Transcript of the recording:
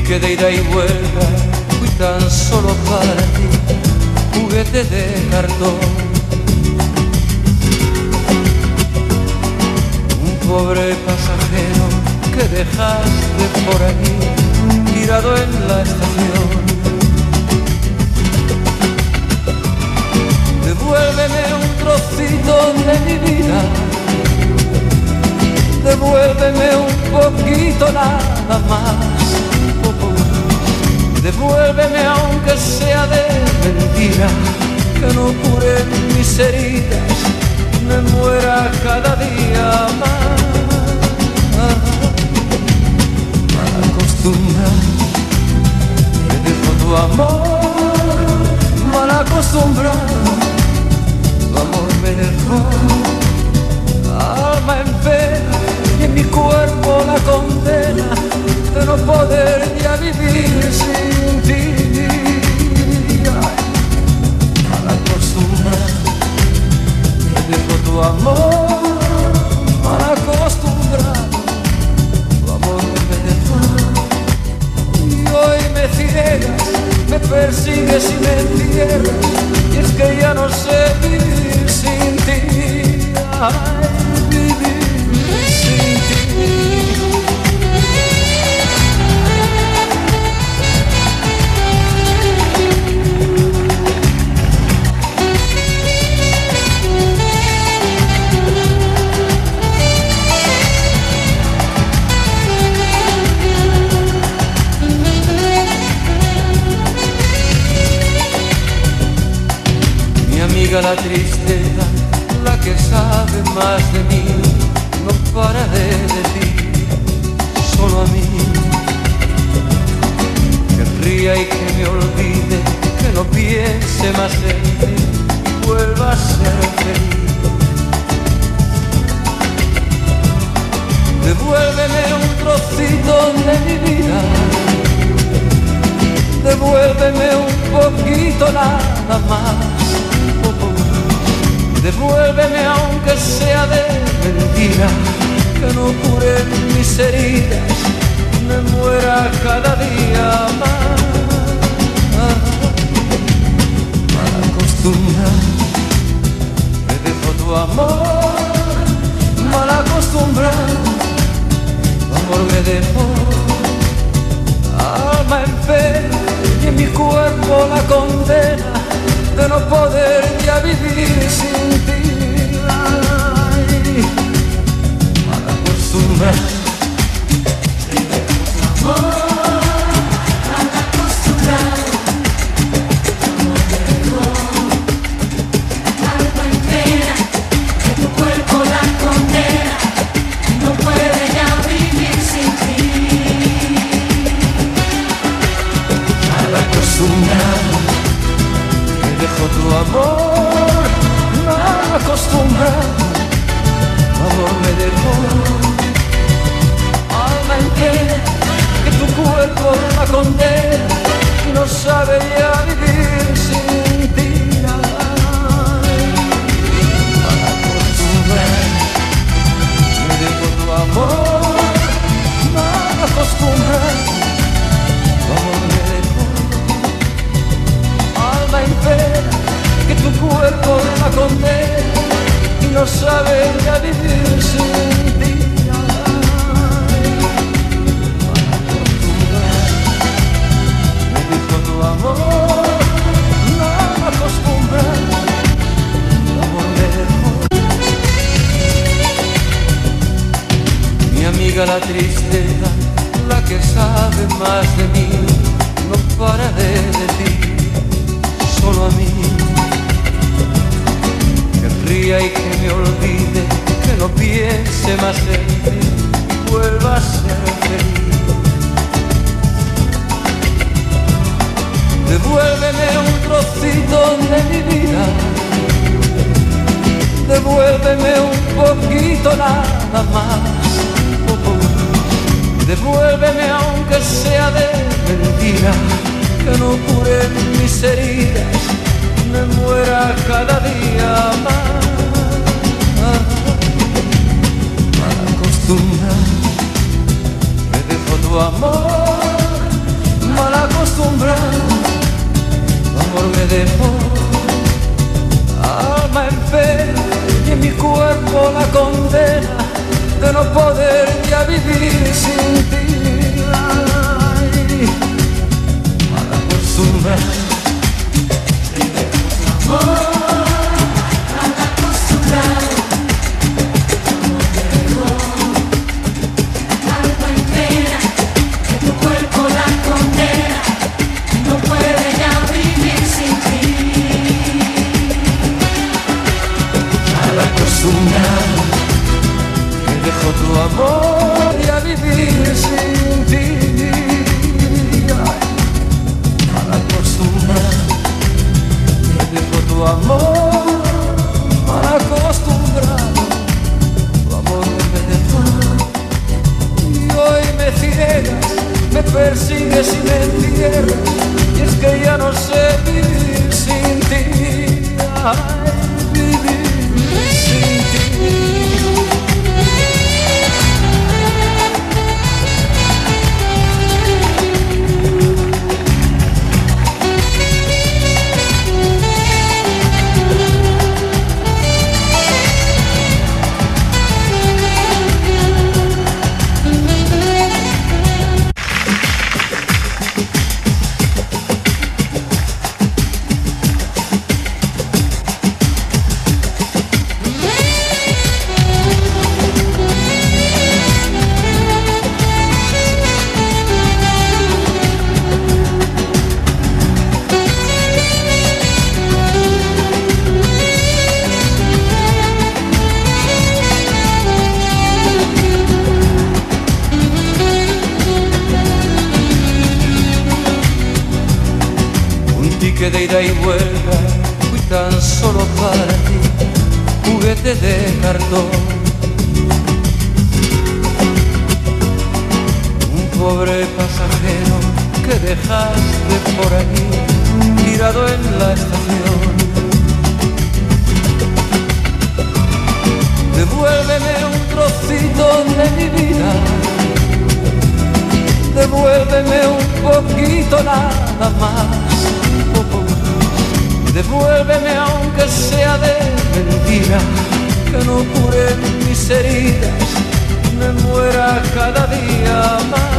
que de ida y vuelta fui tan solo para ti, juguete de cartón. Un pobre pasajero que dejaste por aquí, tirado en la estación. Devuélveme un trocito de mi vida, devuélveme un poquito nada más. Devuélveme aunque sea de mentira, que no cure mis heridas, me muera cada día más. Mal acostumbrado, me dejó tu amor, mal acostumbrado, tu amor me dejó. Alma en pena y en mi cuerpo la condena de no poder ya vivir sin ti. Mal acostumbrado, me dejó tu amor, mal acostumbrado, tu amor me dejó. Y hoy me ciegas, me persigues y me entierras, y es que ya no sé vivir sin ti. Ay, vivir sin ti. Mi amiga la tristeza, la que sabe más de mí, no para de decir solo a mí. Que ría y que me olvide, que no piense más en ti, vuelva a ser feliz. Devuélveme un trocito de mi vida, devuélveme un poquito nada más. Devuélveme aunque sea de mentira, que no cure mis heridas, me muera cada día más. Mal acostumbrado, me dejó tu amor, mal acostumbrado, tu amor me dejó. Alma en pena y en mi cuerpo la condena de no poder ya vivir sin ti. Ay, mal acostumbrado, me dejó tu amor, mal acostumbrado, tu amor me dejó. Alma en pena, que tu cuerpo la condena, no puede ya vivir sin ti. Mal acostumbrado, me dejó tu amor, mal acostumbrado, tu amor me dejó. Alma entera, que tu cuerpo la condena, y no sabe ya vivir sin ti. Mal acostumbrado, me dejó tu amor, mal acostumbrado, tu amor me dejó. Alma entera, que tu cuerpo la condena, y no sabe ya vivir sin ti. Me dijo tu amor, no me acostumbrado, tu amor me dejó. Mi amiga la tristeza, la que sabe más de mí, no para de decir solo a mí. Que ría y que me olvide, que no piense más en ti, vuelva a ser feliz. Devuélveme un trocito de mi vida, devuélveme un poquito nada más. Devuélveme aunque sea de mentira, que no cure mis heridas, me muera cada día más. Mal acostumbrado, me dejó tu amor, acostumbrado, tu amor me dejó alma en pena y en mi cuerpo la condena de no poder ya vivir sin ti. Ay, mal acostumbrado, tu amor. Que dejó tu amor y a vivir sin ti. Mal acostumbrado, que dejó tu amor. Mal acostumbrado, tu amor me dejó. Y hoy me ciegas, me persigues y me entierras. Y es que ya no sé vivir sin ti. Ay, vivir. Que de ida y vuelta fui tan solo para ti, juguete de cartón. Un pobre pasajero que dejaste por aquí, tirado en la estación. Devuélveme un trocito de mi vida, devuélveme un poquito nada más. Devuélveme aunque sea de mentira, que no cure mis heridas, me muera cada día más.